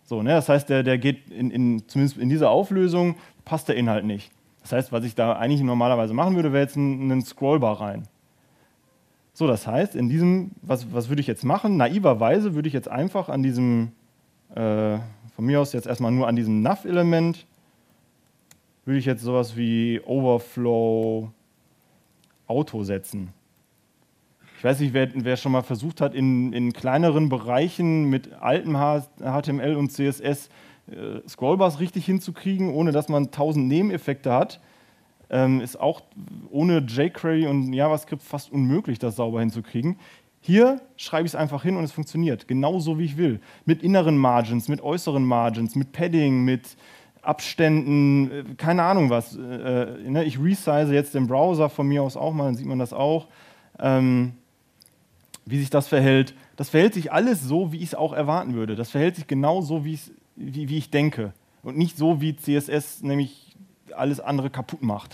So, ne? Das heißt, der, der geht in, in, zumindest in dieser Auflösung, passt der Inhalt nicht. Das heißt, was ich da eigentlich normalerweise machen würde, wäre jetzt ein, ein Scrollbar rein. So, das heißt, in diesem, was, was würde ich jetzt machen? Naiverweise würde ich jetzt einfach an diesem, äh, von mir aus jetzt erstmal nur an diesem Nav-Element, würde ich jetzt sowas wie Overflow Auto setzen. Ich weiß nicht, wer, wer schon mal versucht hat, in, in kleineren Bereichen mit altem H T M L und C S S äh, Scrollbars richtig hinzukriegen, ohne dass man tausend Nebeneffekte hat. Ähm, ist auch ohne jQuery und JavaScript fast unmöglich, das sauber hinzukriegen. Hier schreibe ich es einfach hin und es funktioniert, genauso wie ich will. Mit inneren Margins, mit äußeren Margins, mit Padding, mit Abständen, äh, keine Ahnung was. Äh, ne? Ich resize jetzt den Browser von mir aus auch mal, dann sieht man das auch. Ähm, wie sich das verhält. Das verhält sich alles so, wie ich es auch erwarten würde. Das verhält sich genau so, wie, wie, wie ich denke. Und nicht so, wie C S S nämlich alles andere kaputt macht.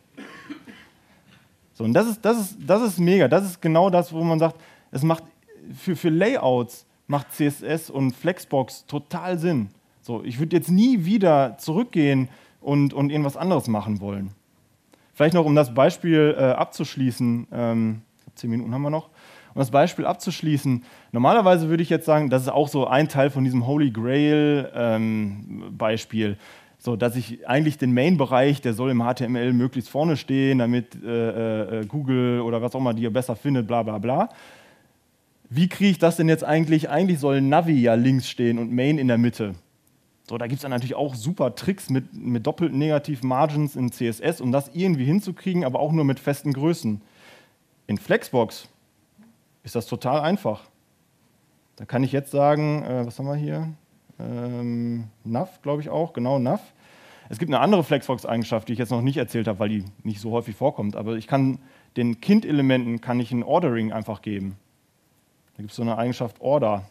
So, und das ist, das ist, das ist mega. Das ist genau das, wo man sagt, es macht für, für Layouts macht C S S und Flexbox total Sinn. So, ich würde jetzt nie wieder zurückgehen und, und irgendwas anderes machen wollen. Vielleicht noch, um das Beispiel äh, abzuschließen, ähm, zehn Minuten haben wir noch, um das Beispiel abzuschließen. Normalerweise würde ich jetzt sagen, das ist auch so ein Teil von diesem Holy Grail ähm, Beispiel. So, dass ich eigentlich den Main-Bereich, der soll im H T M L möglichst vorne stehen, damit äh, äh, Google oder was auch immer die besser findet, bla bla bla. Wie kriege ich das denn jetzt eigentlich? Eigentlich soll Navi ja links stehen und Main in der Mitte. So, da gibt es dann natürlich auch super Tricks mit, mit doppelten negativen Margins in C S S, um das irgendwie hinzukriegen, aber auch nur mit festen Größen. In Flexbox ist das total einfach. Da kann ich jetzt sagen, äh, was haben wir hier? Ähm, Nav, glaube ich auch, genau, Nav. Es gibt eine andere Flexbox-Eigenschaft, die ich jetzt noch nicht erzählt habe, weil die nicht so häufig vorkommt, aber ich kann den Kind-Elementen kann ich ein Ordering einfach geben. Da gibt es so eine Eigenschaft Order.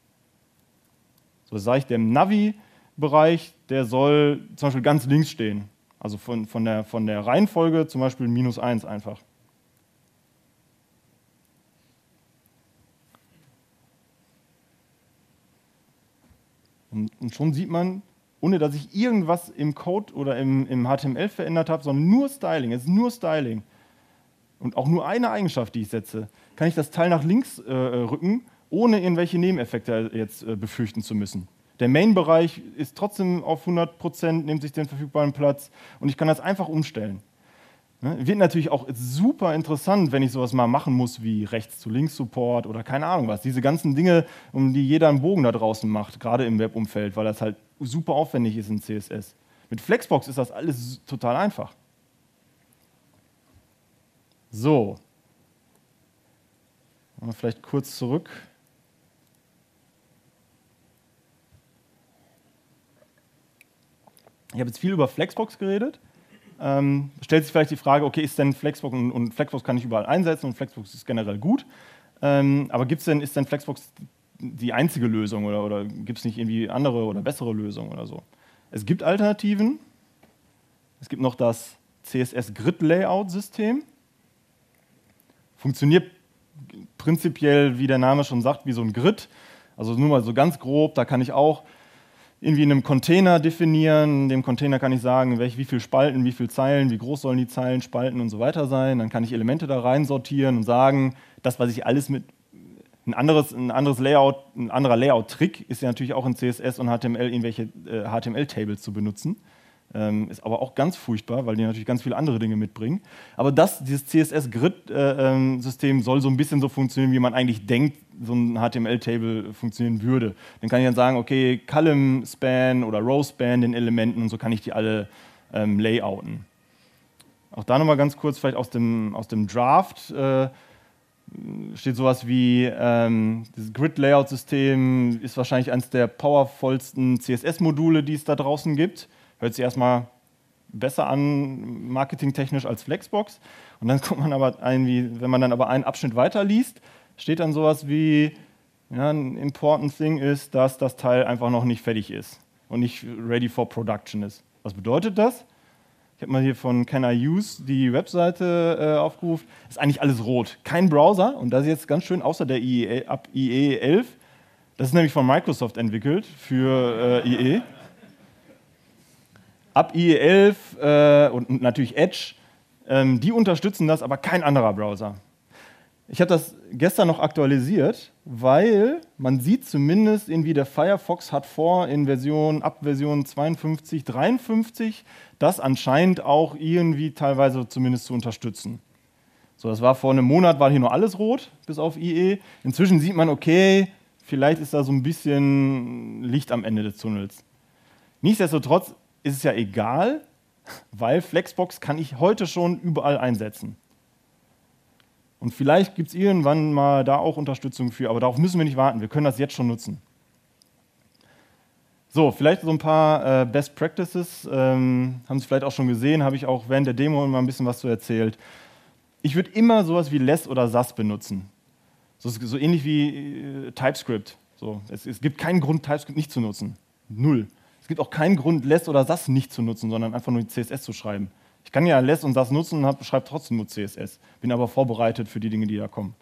So sage ich dem Navi-Bereich, der soll zum Beispiel ganz links stehen. Also von, von, der, von der Reihenfolge zum Beispiel minus eins einfach. Und, und schon sieht man, ohne dass ich irgendwas im Code oder im, im H T M L verändert habe, sondern nur Styling, es ist nur Styling. Und auch nur eine Eigenschaft, die ich setze, kann ich das Teil nach links äh, rücken, ohne irgendwelche Nebeneffekte jetzt äh, befürchten zu müssen. Der Main-Bereich ist trotzdem auf hundert Prozent, nimmt sich den verfügbaren Platz und ich kann das einfach umstellen. Ne? Wird natürlich auch super interessant, wenn ich sowas mal machen muss wie Rechts-zu-Links-Support oder keine Ahnung was. Diese ganzen Dinge, um die jeder einen Bogen da draußen macht, gerade im Webumfeld, weil das halt super aufwendig ist in C S S. Mit Flexbox ist das alles total einfach. So. Mal vielleicht kurz zurück. Ich habe jetzt viel über Flexbox geredet. Ähm, stellt sich vielleicht die Frage, okay, ist denn Flexbox und, und Flexbox kann ich überall einsetzen und Flexbox ist generell gut. Ähm, aber gibt's denn, ist denn Flexbox die einzige Lösung oder, oder gibt es nicht irgendwie andere oder bessere Lösungen oder so? Es gibt Alternativen. Es gibt noch das C S S-Grid-Layout-System. Funktioniert prinzipiell, wie der Name schon sagt, wie so ein Grid. Also nur mal so ganz grob, da kann ich auch irgendwie in einem Container definieren. In dem Container kann ich sagen, welch, wie viele Spalten, wie viele Zeilen, wie groß sollen die Zeilen, Spalten und so weiter sein. Dann kann ich Elemente da rein sortieren und sagen, das, was ich alles mit ein anderes, ein anderes Layout, ein anderer Layout-Trick ist ja natürlich auch in C S S und H T M L irgendwelche äh, H T M L-Tables zu benutzen. Ähm, ist aber auch ganz furchtbar, weil die natürlich ganz viele andere Dinge mitbringen. Aber das, dieses C S S-Grid-System äh, soll so ein bisschen so funktionieren, wie man eigentlich denkt, so ein H T M L-Table funktionieren würde. Dann kann ich dann sagen, okay, Column-Span oder Row-Span den Elementen und so kann ich die alle ähm, layouten. Auch da nochmal ganz kurz, vielleicht aus dem, aus dem Draft äh, steht sowas wie, ähm, dieses Grid-Layout-System ist wahrscheinlich eines der powervollsten C S S-Module, die es da draußen gibt. Hört sich erstmal besser an, marketingtechnisch als Flexbox. Und dann kommt man aber ein, wie, wenn man dann aber einen Abschnitt weiterliest, steht dann sowas wie, ja, ein important thing ist, dass das Teil einfach noch nicht fertig ist und nicht ready for production ist. Was bedeutet das? Ich habe mal hier von Can I Use die Webseite äh, aufgerufen. Ist eigentlich alles rot. Kein Browser. Und das ist jetzt ganz schön, außer der I E, ab I E elf, Das ist nämlich von Microsoft entwickelt für äh, I E. Ab I E elf äh, und natürlich Edge, ähm, die unterstützen das, aber kein anderer Browser. Ich habe das gestern noch aktualisiert, weil man sieht zumindest, irgendwie der Firefox hat vor, in Version, ab Version zweiundfünfzig, dreiundfünfzig das anscheinend auch irgendwie teilweise zumindest zu unterstützen. So, das war vor einem Monat, war hier nur alles rot, bis auf I E. Inzwischen sieht man, okay, vielleicht ist da so ein bisschen Licht am Ende des Tunnels. Nichtsdestotrotz ist es ja egal, weil Flexbox kann ich heute schon überall einsetzen. Und vielleicht gibt es irgendwann mal da auch Unterstützung für, aber darauf müssen wir nicht warten, wir können das jetzt schon nutzen. So, vielleicht so ein paar äh, Best Practices, ähm, haben Sie vielleicht auch schon gesehen, habe ich auch während der Demo mal ein bisschen was zu erzählt. Ich würde immer sowas wie Less oder Sass benutzen. So, so ähnlich wie äh, TypeScript. So, es, es gibt keinen Grund, TypeScript nicht zu nutzen. Null. Es gibt auch keinen Grund, Less oder Sass nicht zu nutzen, sondern einfach nur C S S zu schreiben. Ich kann ja Less und Sass nutzen und schreibe trotzdem nur C S S. Bin aber vorbereitet für die Dinge, die da kommen.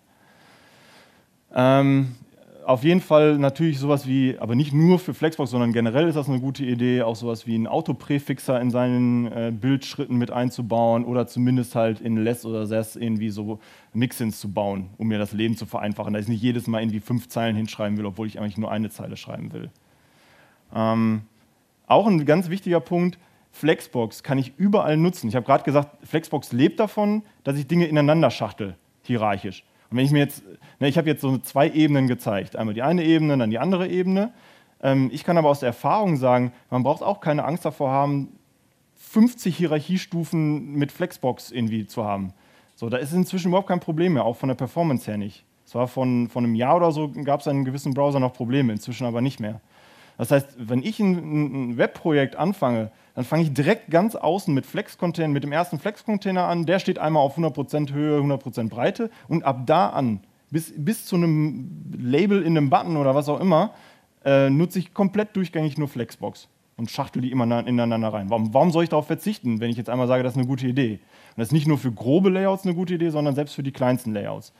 Ähm, auf jeden Fall natürlich sowas wie, aber nicht nur für Flexbox, sondern generell ist das eine gute Idee, auch sowas wie einen Autopräfixer in seinen äh, Bildschritten mit einzubauen oder zumindest halt in Less oder Sass irgendwie so Mixins zu bauen, um mir das Leben zu vereinfachen, dass ich nicht jedes Mal irgendwie fünf Zeilen hinschreiben will, obwohl ich eigentlich nur eine Zeile schreiben will. Ähm, auch ein ganz wichtiger Punkt, Flexbox kann ich überall nutzen. Ich habe gerade gesagt, Flexbox lebt davon, dass ich Dinge ineinander schachtel, hierarchisch. Und wenn ich mir jetzt, ne, ich habe jetzt so zwei Ebenen gezeigt. Einmal die eine Ebene, dann die andere Ebene. Ähm, ich kann aber aus der Erfahrung sagen, man braucht auch keine Angst davor haben, fünfzig Hierarchiestufen mit Flexbox irgendwie zu haben. So, da ist inzwischen überhaupt kein Problem mehr, auch von der Performance her nicht. Es war von, von einem Jahr oder so, gab es in einem gewissen Browser noch Probleme, inzwischen aber nicht mehr. Das heißt, wenn ich ein, ein Webprojekt anfange, dann fange ich direkt ganz außen mit Flex-Container, mit dem ersten Flex-Container an. Der steht einmal auf hundert Prozent Höhe, hundert Prozent Breite. Und ab da an, bis, bis zu einem Label in einem Button oder was auch immer, äh, nutze ich komplett durchgängig nur Flexbox und schachtel die immer ineinander rein. Warum, warum soll ich darauf verzichten, wenn ich jetzt einmal sage, das ist eine gute Idee? Und das ist nicht nur für grobe Layouts eine gute Idee, sondern selbst für die kleinsten Layouts.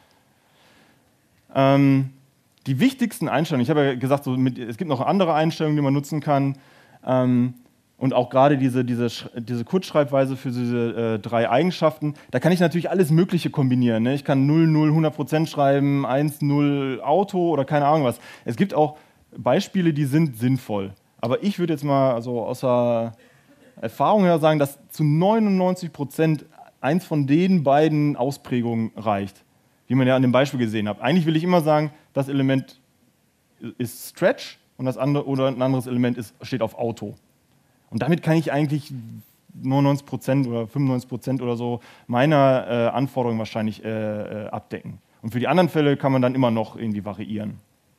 Ähm, Die wichtigsten Einstellungen, ich habe ja gesagt, so mit, es gibt noch andere Einstellungen, die man nutzen kann. Ähm, und auch gerade diese, diese, diese Kurzschreibweise für diese äh, drei Eigenschaften, da kann ich natürlich alles Mögliche kombinieren. Ne? Ich kann null, null, hundert Prozent schreiben, eins, null Auto oder keine Ahnung was. Es gibt auch Beispiele, die sind sinnvoll. Aber ich würde jetzt mal also außer Erfahrung her sagen, dass zu neunundneunzig Prozent eins von den beiden Ausprägungen reicht, wie man ja an dem Beispiel gesehen hat. Eigentlich will ich immer sagen, das Element ist Stretch und das andere oder ein anderes Element ist, steht auf Auto. Und damit kann ich eigentlich neunundneunzig Prozent oder fünfundneunzig Prozent oder so meiner äh, Anforderungen wahrscheinlich äh, äh, abdecken. Und für die anderen Fälle kann man dann immer noch irgendwie variieren.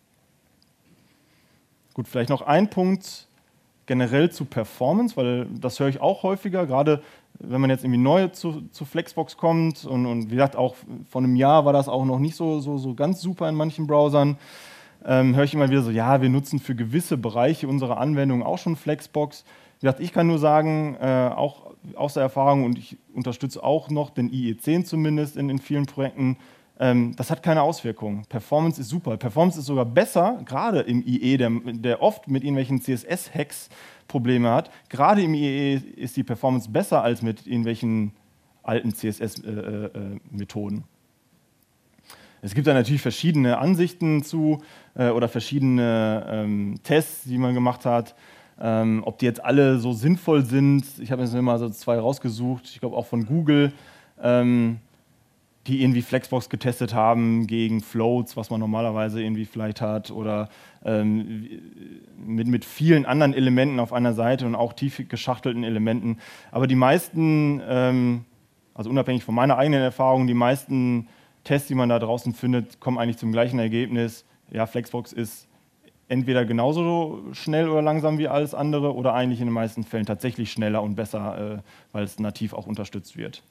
Gut, vielleicht noch ein Punkt generell zu Performance, weil das höre ich auch häufiger, gerade wenn man jetzt irgendwie neu zu, zu Flexbox kommt und, und wie gesagt, auch vor einem Jahr war das auch noch nicht so, so, so ganz super in manchen Browsern, ähm, höre ich immer wieder so, ja, wir nutzen für gewisse Bereiche unserer Anwendung auch schon Flexbox. Wie gesagt, ich kann nur sagen, äh, auch aus der Erfahrung, und ich unterstütze auch noch den I E zehn zumindest in, in vielen Projekten, ähm, das hat keine Auswirkungen. Performance ist super. Performance ist sogar besser, gerade im I E, der, der oft mit irgendwelchen C S S-Hacks Probleme hat. Gerade im I E ist die Performance besser als mit irgendwelchen alten C S S-Methoden. Äh, äh, es gibt da natürlich verschiedene Ansichten zu äh, oder verschiedene ähm, Tests, die man gemacht hat. Ähm, ob die jetzt alle so sinnvoll sind, ich habe jetzt immer so zwei rausgesucht, ich glaube auch von Google, ähm, die irgendwie Flexbox getestet haben gegen Floats, was man normalerweise irgendwie vielleicht hat, oder ähm, mit, mit vielen anderen Elementen auf einer Seite und auch tief geschachtelten Elementen. Aber die meisten, ähm, also unabhängig von meiner eigenen Erfahrung, die meisten Tests, die man da draußen findet, kommen eigentlich zum gleichen Ergebnis. Ja, Flexbox ist entweder genauso schnell oder langsam wie alles andere oder eigentlich in den meisten Fällen tatsächlich schneller und besser, äh, weil es nativ auch unterstützt wird.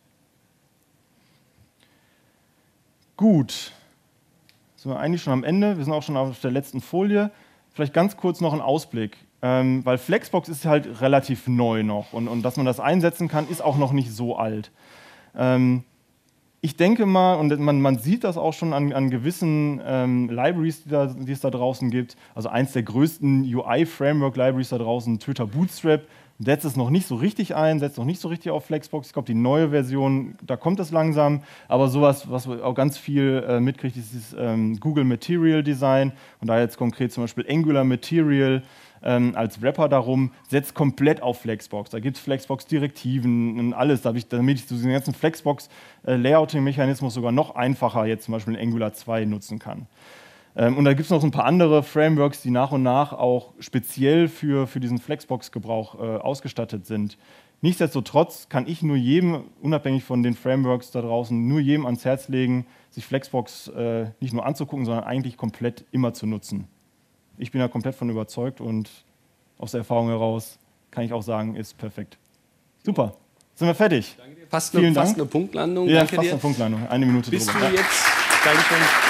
Gut, sind wir eigentlich schon am Ende, wir sind auch schon auf der letzten Folie. Vielleicht ganz kurz noch ein Ausblick, ähm, weil Flexbox ist halt relativ neu noch und, und dass man das einsetzen kann, ist auch noch nicht so alt. Ähm, ich denke mal, und man, man sieht das auch schon an, an gewissen ähm, Libraries, die, da, die es da draußen gibt. Also eins der größten U I-Framework-Libraries da draußen, Twitter Bootstrap, setzt es noch nicht so richtig ein, setzt noch nicht so richtig auf Flexbox. Ich glaube, die neue Version, da kommt es langsam. Aber sowas, was auch ganz viel äh, mitkriegt, ist dieses ähm, Google Material Design. Und da jetzt konkret zum Beispiel Angular Material ähm, als Wrapper darum, setzt komplett auf Flexbox. Da gibt es Flexbox-Direktiven und alles, da ich, damit ich diesen ganzen Flexbox-Layouting-Mechanismus sogar noch einfacher jetzt zum Beispiel in Angular zwei nutzen kann. Ähm, und da gibt es noch so ein paar andere Frameworks, die nach und nach auch speziell für, für diesen Flexbox-Gebrauch äh, ausgestattet sind. Nichtsdestotrotz kann ich nur jedem, unabhängig von den Frameworks da draußen, nur jedem ans Herz legen, sich Flexbox äh, nicht nur anzugucken, sondern eigentlich komplett immer zu nutzen. Ich bin da komplett von überzeugt und aus der Erfahrung heraus kann ich auch sagen, ist perfekt. Super, sind wir fertig. Danke dir. Fast, eine, fast eine Punktlandung. Ja, Danke fast dir. eine Punktlandung. Eine Minute Bist drüber. du jetzt? Danke.